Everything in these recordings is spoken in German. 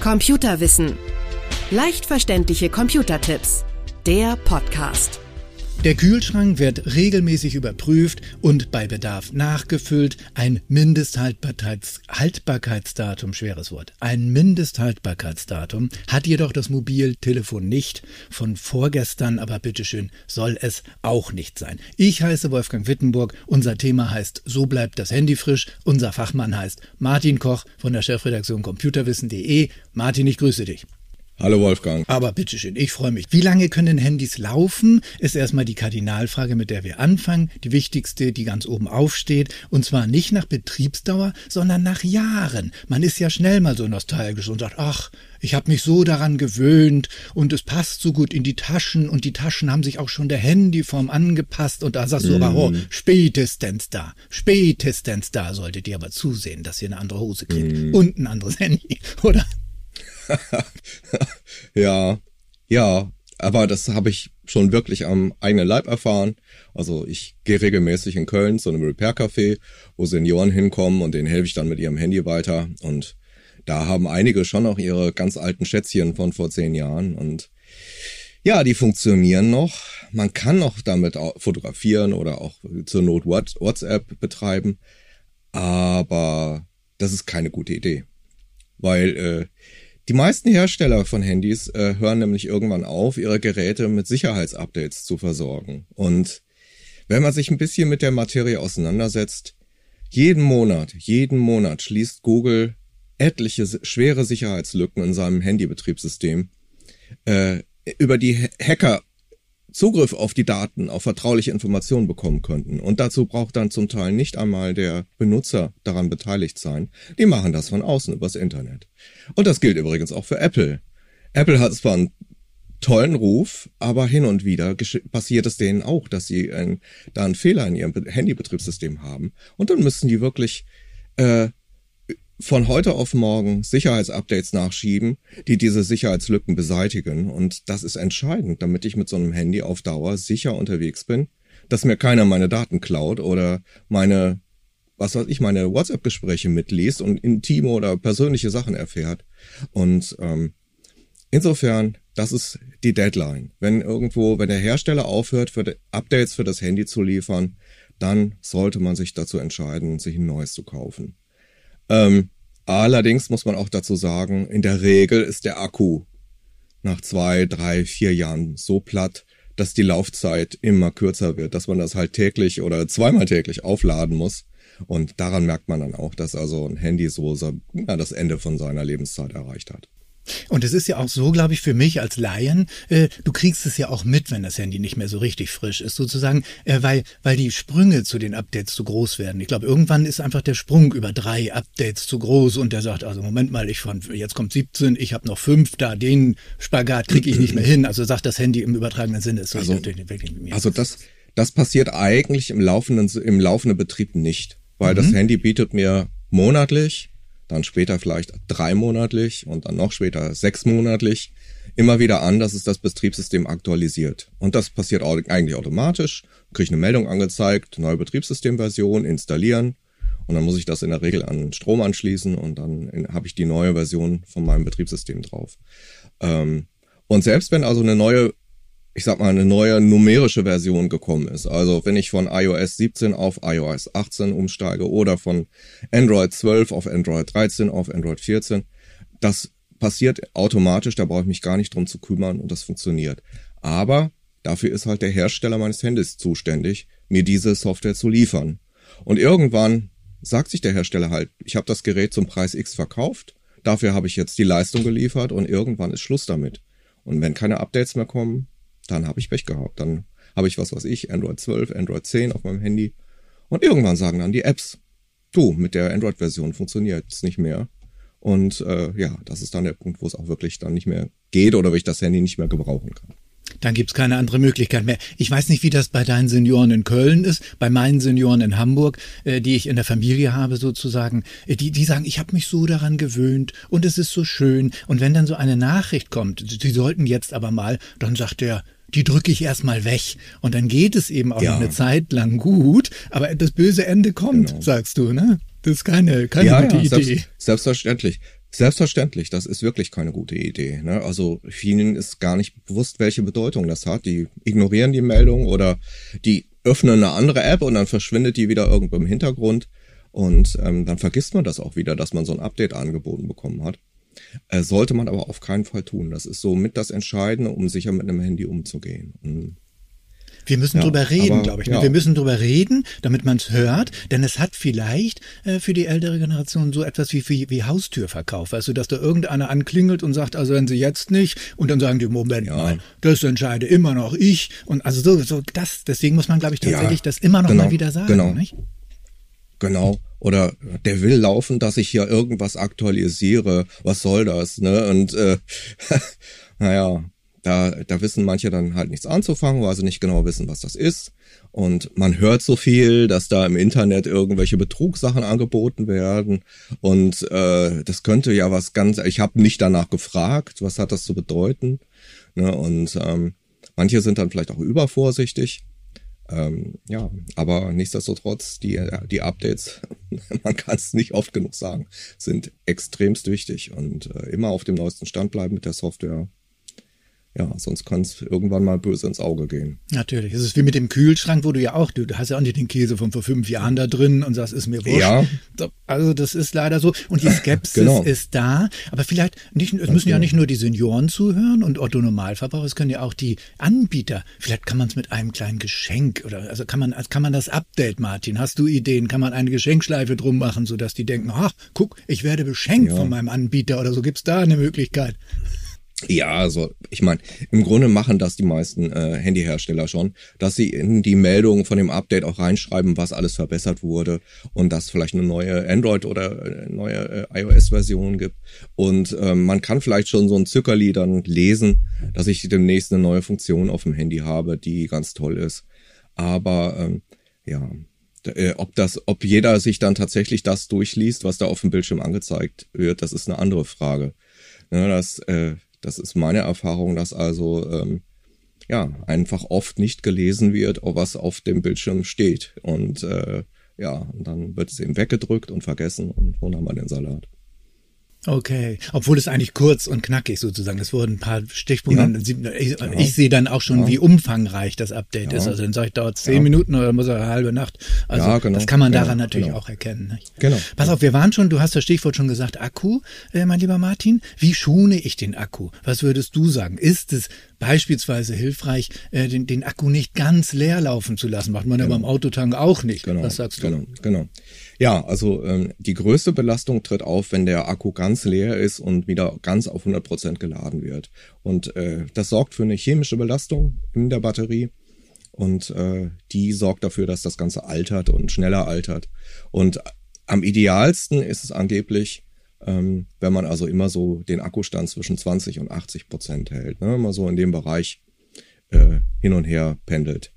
Computerwissen. Leicht verständliche Computertipps. Der Podcast. Der Kühlschrank wird regelmäßig überprüft und bei Bedarf nachgefüllt. Ein Mindesthaltbarkeitsdatum, schweres Wort, ein Mindesthaltbarkeitsdatum hat jedoch das Mobiltelefon nicht. Von vorgestern, aber bitteschön, soll es auch nicht sein. Ich heiße Wolfgang Wittenburg, unser Thema heißt So bleibt das Handy frisch. Unser Fachmann heißt Martin Koch von der Chefredaktion computerwissen.de. Martin, ich grüße dich. Hallo Wolfgang. Aber bitteschön, ich freue mich. Wie lange können Handys laufen, ist erstmal die Kardinalfrage, mit der wir anfangen. Die wichtigste, die ganz oben aufsteht. Und zwar nicht nach Betriebsdauer, sondern nach Jahren. Man ist ja schnell mal so nostalgisch und sagt, ach, ich habe mich so daran gewöhnt und es passt so gut in die Taschen und die Taschen haben sich auch schon der Handyform angepasst. Und da sagst du aber, oh, spätestens da solltet ihr aber zusehen, dass ihr eine andere Hose kriegt und ein anderes Handy, oder? Ja, aber das habe ich schon wirklich am eigenen Leib erfahren. Also ich gehe regelmäßig in Köln zu einem Repair-Café, wo Senioren hinkommen und denen helfe ich dann mit ihrem Handy weiter. Und da haben einige schon noch ihre ganz alten Schätzchen von vor 10 Jahren. Und ja, die funktionieren noch. Man kann noch damit auch fotografieren oder auch zur Not WhatsApp betreiben. Aber das ist keine gute Idee, weil die meisten Hersteller von Handys hören nämlich irgendwann auf, ihre Geräte mit Sicherheitsupdates zu versorgen. Und wenn man sich ein bisschen mit der Materie auseinandersetzt, jeden Monat schließt Google etliche schwere Sicherheitslücken in seinem Handybetriebssystem, über die Hacker Zugriff auf die Daten, auf vertrauliche Informationen bekommen könnten. Und dazu braucht dann zum Teil nicht einmal der Benutzer daran beteiligt sein. Die machen das von außen übers Internet. Und das gilt übrigens auch für Apple. Apple hat zwar einen tollen Ruf, aber hin und wieder passiert es denen auch, dass sie da einen Fehler in ihrem Handybetriebssystem haben. Und dann müssen die wirklich von heute auf morgen Sicherheitsupdates nachschieben, die diese Sicherheitslücken beseitigen. Und das ist entscheidend, damit ich mit so einem Handy auf Dauer sicher unterwegs bin, dass mir keiner meine Daten klaut oder meine WhatsApp-Gespräche mitliest und intime oder persönliche Sachen erfährt. Und insofern, das ist die Deadline. Wenn der Hersteller aufhört, für Updates für das Handy zu liefern, dann sollte man sich dazu entscheiden, sich ein neues zu kaufen. Allerdings muss man auch dazu sagen, in der Regel ist der Akku nach 2, 3, 4 Jahren so platt, dass die Laufzeit immer kürzer wird, dass man das halt täglich oder zweimal täglich aufladen muss. Und daran merkt man dann auch, dass also ein Handy das Ende von seiner Lebenszeit erreicht hat. Und es ist ja auch so, glaube ich, für mich als Laien, du kriegst es ja auch mit, wenn das Handy nicht mehr so richtig frisch ist, sozusagen, weil die Sprünge zu den Updates zu groß werden. Ich glaube, irgendwann ist einfach der Sprung über 3 Updates zu groß und der sagt, also Moment mal, jetzt kommt 17, ich habe noch 5, da den Spagat kriege ich nicht mehr hin. Also sagt das Handy im übertragenen Sinne. Ist so wirklich mit mir. Also das passiert eigentlich im laufenden Betrieb nicht, weil das Handy bietet mir monatlich, dann später vielleicht 3 monatlich und dann noch später 6 monatlich immer wieder an, dass es das Betriebssystem aktualisiert. Und das passiert eigentlich automatisch. Kriege ich eine Meldung angezeigt, neue Betriebssystemversion, installieren und dann muss ich das in der Regel an Strom anschließen und dann habe ich die neue Version von meinem Betriebssystem drauf. Und selbst wenn also eine neue numerische Version gekommen ist. Also wenn ich von iOS 17 auf iOS 18 umsteige oder von Android 12 auf Android 13 auf Android 14, das passiert automatisch, da brauche ich mich gar nicht drum zu kümmern und das funktioniert. Aber dafür ist halt der Hersteller meines Handys zuständig, mir diese Software zu liefern. Und irgendwann sagt sich der Hersteller halt, ich habe das Gerät zum Preis X verkauft, dafür habe ich jetzt die Leistung geliefert und irgendwann ist Schluss damit. Und wenn keine Updates mehr kommen, dann habe ich Pech gehabt. Dann habe ich Android 12, Android 10 auf meinem Handy. Und irgendwann sagen dann die Apps, mit der Android-Version funktioniert es nicht mehr. Und das ist dann der Punkt, wo es auch wirklich dann nicht mehr geht oder wo ich das Handy nicht mehr gebrauchen kann. Dann gibt's keine andere Möglichkeit mehr. Ich weiß nicht, wie das bei deinen Senioren in Köln ist, bei meinen Senioren in Hamburg, die ich in der Familie habe sozusagen, die sagen, ich habe mich so daran gewöhnt und es ist so schön. Und wenn dann so eine Nachricht kommt, sie sollten jetzt aber mal, dann sagt der, die drücke ich erstmal weg. Und dann geht es eben auch noch eine Zeit lang gut, aber das böse Ende kommt, sagst du, ne? Das ist keine gute Idee. Selbstverständlich. Selbstverständlich, das ist wirklich keine gute Idee. Ne? Also vielen ist gar nicht bewusst, welche Bedeutung das hat. Die ignorieren die Meldung oder die öffnen eine andere App und dann verschwindet die wieder irgendwo im Hintergrund. Und dann vergisst man das auch wieder, dass man so ein Update angeboten bekommen hat. Sollte man aber auf keinen Fall tun. Das ist so mit das Entscheidende, um sicher mit einem Handy umzugehen. Und wir müssen drüber reden, glaube ich. Ne? Wir müssen drüber reden, damit man es hört, denn es hat vielleicht für die ältere Generation so etwas wie Haustürverkauf. Weißt du, dass da irgendeiner anklingelt und sagt, also wenn sie jetzt nicht, und dann sagen die, Moment mal, das entscheide immer noch ich. Und also so das, deswegen muss man, glaube ich, tatsächlich das immer noch mal wieder sagen. Nicht? Genau. Oder der will laufen, dass ich hier irgendwas aktualisiere. Was soll das? Ne? Und naja. Da wissen manche dann halt nichts anzufangen, weil sie nicht genau wissen, was das ist. Und man hört so viel, dass da im Internet irgendwelche Betrugssachen angeboten werden. Und das könnte ja ich habe nicht danach gefragt, was hat das zu bedeuten. Ne? Und manche sind dann vielleicht auch übervorsichtig. Aber nichtsdestotrotz, die Updates, man kann es nicht oft genug sagen, sind extremst wichtig. Und immer auf dem neuesten Stand bleiben mit der Software. Ja, sonst kann es irgendwann mal böse ins Auge gehen. Natürlich. Es ist wie mit dem Kühlschrank, wo du hast ja auch nicht den Käse von vor 5 Jahren da drin und sagst, ist mir wurscht. Ja. Also das ist leider so. Und die Skepsis ist da. Aber vielleicht es müssen ja nicht nur die Senioren zuhören und Otto-Normalverbraucher, es können ja auch die Anbieter. Vielleicht kann man es mit einem kleinen Geschenk also kann man das Update, Martin? Hast du Ideen? Kann man eine Geschenkschleife drum machen, sodass die denken, ach, guck, ich werde beschenkt von meinem Anbieter oder so. Gibt's da eine Möglichkeit? Ja, also ich meine, im Grunde machen das die meisten Handyhersteller schon, dass sie in die Meldungen von dem Update auch reinschreiben, was alles verbessert wurde und dass vielleicht eine neue Android- oder neue iOS-Version gibt. Und man kann vielleicht schon so ein Zückerli dann lesen, dass ich demnächst eine neue Funktion auf dem Handy habe, die ganz toll ist. Aber ob jeder sich dann tatsächlich das durchliest, was da auf dem Bildschirm angezeigt wird, das ist eine andere Frage. Ja, das ist meine Erfahrung, dass also einfach oft nicht gelesen wird, was auf dem Bildschirm steht. Und und dann wird es eben weggedrückt und vergessen und schon haben wir den Salat. Okay, obwohl es eigentlich kurz und knackig sozusagen, es wurden ein paar Stichpunkte, ich sehe dann auch schon, wie umfangreich das Update ist, also dann sage ich, dauert 10 Minuten oder muss er eine halbe Nacht, also das kann man daran natürlich auch erkennen. Nicht? Genau. Pass auf, du hast das Stichwort schon gesagt, Akku, mein lieber Martin, wie schone ich den Akku? Was würdest du sagen? Ist es beispielsweise hilfreich, den Akku nicht ganz leer laufen zu lassen? Macht man ja beim Autotank auch nicht. Was sagst du? Genau. Ja, also die größte Belastung tritt auf, wenn der Akku ganz leer ist und wieder ganz auf 100% geladen wird. Und das sorgt für eine chemische Belastung in der Batterie und die sorgt dafür, dass das Ganze altert und schneller altert. Und am idealsten ist es angeblich, wenn man also immer so den Akkustand zwischen 20 und 80% hält, ne? Immer so in dem Bereich hin und her pendelt.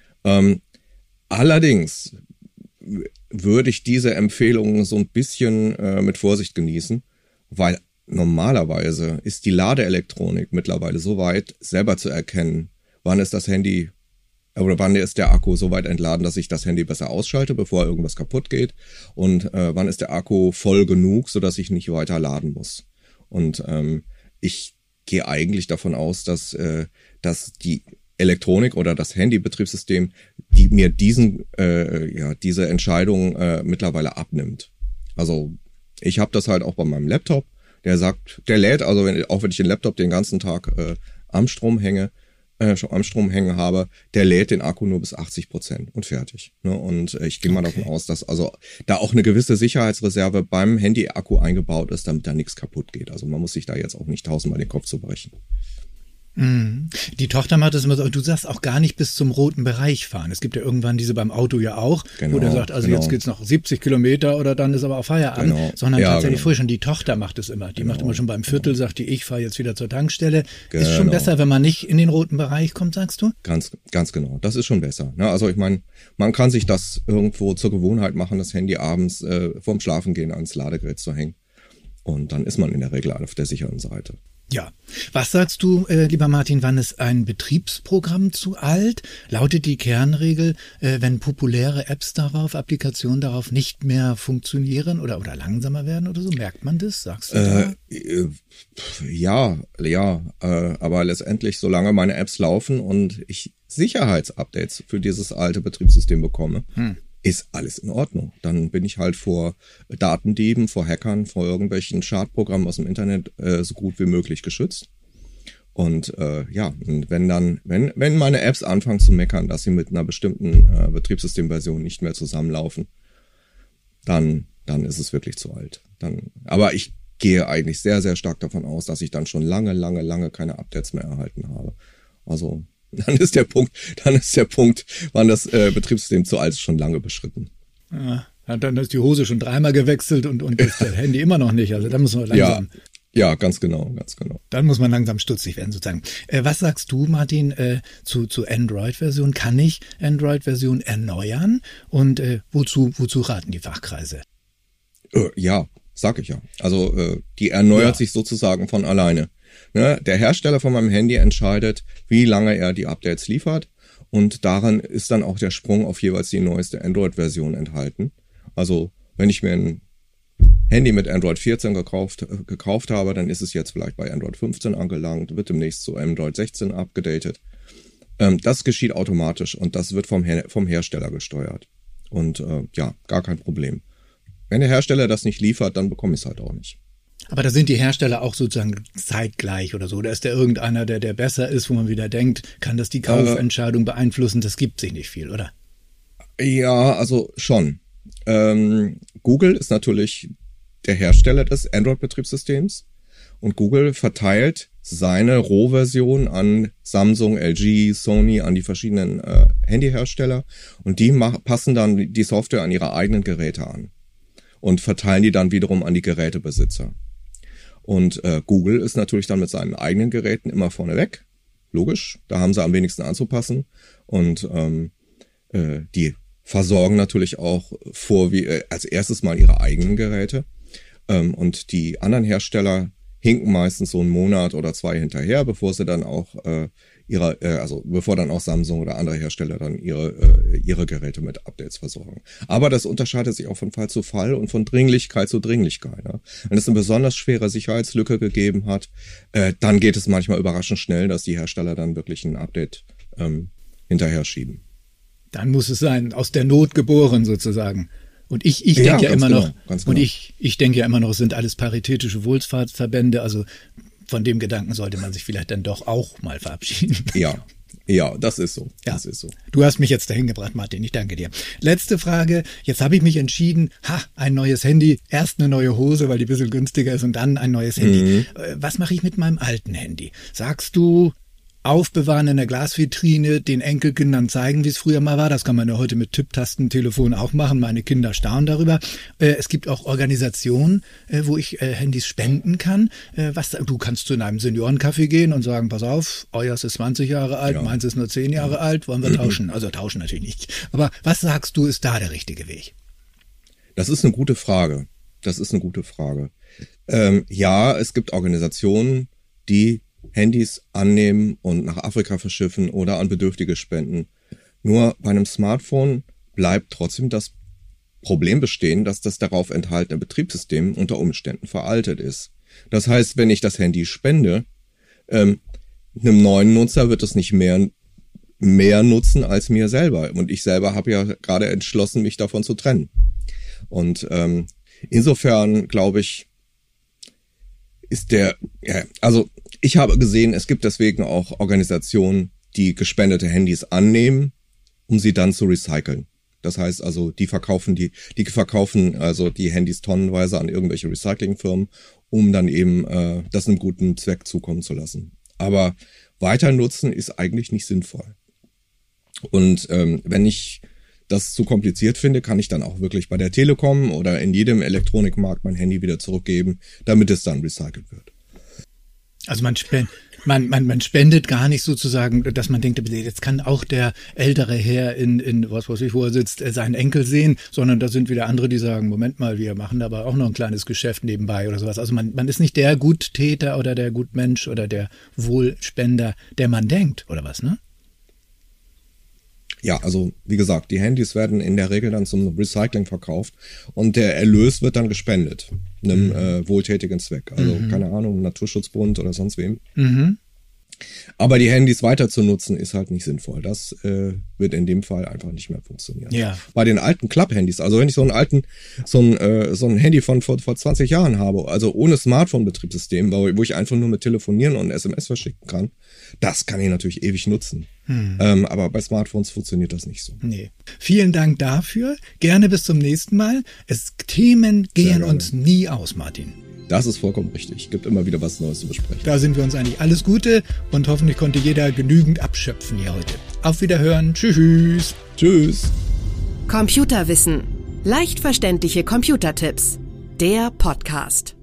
Allerdings würde ich diese Empfehlungen so ein bisschen mit Vorsicht genießen, weil normalerweise ist die Ladeelektronik mittlerweile so weit, selber zu erkennen, wann ist das Handy oder wann ist der Akku so weit entladen, dass ich das Handy besser ausschalte, bevor irgendwas kaputt geht, und wann ist der Akku voll genug, sodass ich nicht weiter laden muss. Und ich gehe eigentlich davon aus, dass die Elektronik oder das Handybetriebssystem, die mir diese Entscheidung mittlerweile abnimmt. Also ich habe das halt auch bei meinem Laptop. Der lädt, also wenn ich den Laptop den ganzen Tag am Strom hängen habe, der lädt den Akku nur bis 80% und fertig. Ne? Und ich gehe mal davon aus, dass also da auch eine gewisse Sicherheitsreserve beim Handy-Akku eingebaut ist, damit da nichts kaputt geht. Also man muss sich da jetzt auch nicht 1000-mal den Kopf zu brechen. Die Tochter macht das immer so, du sagst auch gar nicht bis zum roten Bereich fahren. Es gibt ja irgendwann diese beim Auto ja auch, wo der sagt, also jetzt geht's noch 70 Kilometer oder dann ist aber auch Feierabend, sondern tatsächlich vorher schon, die Tochter macht es immer. Die macht immer schon beim Viertel, sagt die, ich fahre jetzt wieder zur Tankstelle. Ist schon besser, wenn man nicht in den roten Bereich kommt, sagst du? Ganz genau, das ist schon besser. Ne? Also ich meine, man kann sich das irgendwo zur Gewohnheit machen, das Handy abends vorm Schlafengehen ans Ladegerät zu hängen. Und dann ist man in der Regel auf der sicheren Seite. Ja. Was sagst du, lieber Martin, wann ist ein Betriebsprogramm zu alt? Lautet die Kernregel, wenn populäre Apps darauf, Applikationen darauf nicht mehr funktionieren oder langsamer werden oder so? Merkt man das? Sagst du da? Ja, aber letztendlich, solange meine Apps laufen und ich Sicherheitsupdates für dieses alte Betriebssystem bekomme, ist alles in Ordnung. Dann bin ich halt vor Datendieben, vor Hackern, vor irgendwelchen Schadprogrammen aus dem Internet so gut wie möglich geschützt. Und und wenn meine Apps anfangen zu meckern, dass sie mit einer bestimmten Betriebssystemversion nicht mehr zusammenlaufen, dann ist es wirklich zu alt. Aber ich gehe eigentlich sehr, sehr stark davon aus, dass ich dann schon lange keine Updates mehr erhalten habe. Also dann ist der Punkt, wann das Betriebssystem zu alt ist, schon lange beschritten. Ja, dann ist die Hose schon 3-mal gewechselt und das Handy immer noch nicht. Also da muss man langsam. Ja, ganz genau. Dann muss man langsam stutzig werden sozusagen. Was sagst du, Martin, zu Android-Version? Kann ich Android-Version erneuern? Und wozu raten die Fachkreise? Ja, sag ich ja. Also die erneuert sich sozusagen von alleine. Ne? Der Hersteller von meinem Handy entscheidet, wie lange er die Updates liefert, und daran ist dann auch der Sprung auf jeweils die neueste Android-Version enthalten. Also wenn ich mir ein Handy mit Android 14 gekauft habe, dann ist es jetzt vielleicht bei Android 15 angelangt, wird demnächst zu Android 16 abgedatet. Das geschieht automatisch und das wird vom Hersteller gesteuert. Und gar kein Problem. Wenn der Hersteller das nicht liefert, dann bekomme ich es halt auch nicht. Aber da sind die Hersteller auch sozusagen zeitgleich oder so. Oder ist da irgendeiner, der besser ist, wo man wieder denkt, kann das die Kaufentscheidung beeinflussen? Das gibt sich nicht viel, oder? Ja, also schon. Google ist natürlich der Hersteller des Android-Betriebssystems und Google verteilt seine Rohversion an Samsung, LG, Sony, an die verschiedenen Handyhersteller, und die passen dann die Software an ihre eigenen Geräte an und verteilen die dann wiederum an die Gerätebesitzer. Und Google ist natürlich dann mit seinen eigenen Geräten immer vorneweg. Logisch, da haben sie am wenigsten anzupassen. Und die versorgen natürlich auch als erstes mal ihre eigenen Geräte. Und die anderen Hersteller hinken meistens so einen Monat oder 2 hinterher, bevor sie dann auch bevor dann auch Samsung oder andere Hersteller dann ihre Geräte mit Updates versorgen. Aber das unterscheidet sich auch von Fall zu Fall und von Dringlichkeit zu Dringlichkeit. Ja. Wenn es eine besonders schwere Sicherheitslücke gegeben hat, dann geht es manchmal überraschend schnell, dass die Hersteller dann wirklich ein Update hinterher schieben. Dann muss es sein, aus der Not geboren sozusagen. Und ich denke ja immer noch, und ich denke ja immer noch, es sind alles paritätische Wohlfahrtsverbände, also von dem Gedanken sollte man sich vielleicht dann doch auch mal verabschieden. Ja, das ist so. Ja. Das ist so. Du hast mich jetzt dahin gebracht, Martin. Ich danke dir. Letzte Frage. Jetzt habe ich mich entschieden, ein neues Handy. Erst eine neue Hose, weil die ein bisschen günstiger ist, und dann ein neues Handy. Was mache ich mit meinem alten Handy? Sagst du, aufbewahren in der Glasvitrine, den Enkelkindern zeigen, wie es früher mal war. Das kann man ja heute mit Tipptastentelefon auch machen. Meine Kinder staunen darüber. Es gibt auch Organisationen, wo ich Handys spenden kann. Du kannst zu einem Seniorencafé gehen und sagen, pass auf, euers ist 20 Jahre alt, meins ist nur 10 Jahre alt, wollen wir tauschen? Also tauschen natürlich nicht. Aber was sagst du, ist da der richtige Weg? Das ist eine gute Frage. Es gibt Organisationen, die Handys annehmen und nach Afrika verschiffen oder an Bedürftige spenden. Nur bei einem Smartphone bleibt trotzdem das Problem bestehen, dass das darauf enthaltene Betriebssystem unter Umständen veraltet ist. Das heißt, wenn ich das Handy spende, einem neuen Nutzer wird es nicht mehr nutzen als mir selber. Und ich selber habe ja gerade entschlossen, mich davon zu trennen. Und insofern glaube ich, ich habe gesehen, es gibt deswegen auch Organisationen, die gespendete Handys annehmen, um sie dann zu recyceln. Das heißt also, die verkaufen also die Handys tonnenweise an irgendwelche Recyclingfirmen, um dann eben das einem guten Zweck zukommen zu lassen. Aber weiter nutzen ist eigentlich nicht sinnvoll. Und wenn ich das zu kompliziert finde, kann ich dann auch wirklich bei der Telekom oder in jedem Elektronikmarkt mein Handy wieder zurückgeben, damit es dann recycelt wird. Also man Man spendet gar nicht sozusagen, dass man denkt, jetzt kann auch der ältere Herr in was weiß ich, wo er sitzt, seinen Enkel sehen, sondern da sind wieder andere, die sagen, Moment mal, wir machen aber auch noch ein kleines Geschäft nebenbei oder sowas. Also man ist nicht der Guttäter oder der Gutmensch oder der Wohlspender, der man denkt, oder was, ne? Ja, also wie gesagt, die Handys werden in der Regel dann zum Recycling verkauft und der Erlös wird dann gespendet, einem wohltätigen Zweck. Also keine Ahnung, Naturschutzbund oder sonst wem. Aber die Handys weiter zu nutzen ist halt nicht sinnvoll. Das wird in dem Fall einfach nicht mehr funktionieren. Ja. Bei den alten Klapp-Handys, also wenn ich so ein Handy von vor 20 Jahren habe, also ohne Smartphone-Betriebssystem, wo ich einfach nur mit telefonieren und SMS verschicken kann, das kann ich natürlich ewig nutzen. Aber bei Smartphones funktioniert das nicht so. Nee. Vielen Dank dafür. Gerne bis zum nächsten Mal. Themen gehen uns nie aus, Martin. Das ist vollkommen richtig. Gibt immer wieder was Neues zu besprechen. Da sind wir uns einig. Alles Gute und hoffentlich konnte jeder genügend abschöpfen hier heute. Auf Wiederhören. Tschüss. Tschüss. Computerwissen. Leicht verständliche Computertipps. Der Podcast.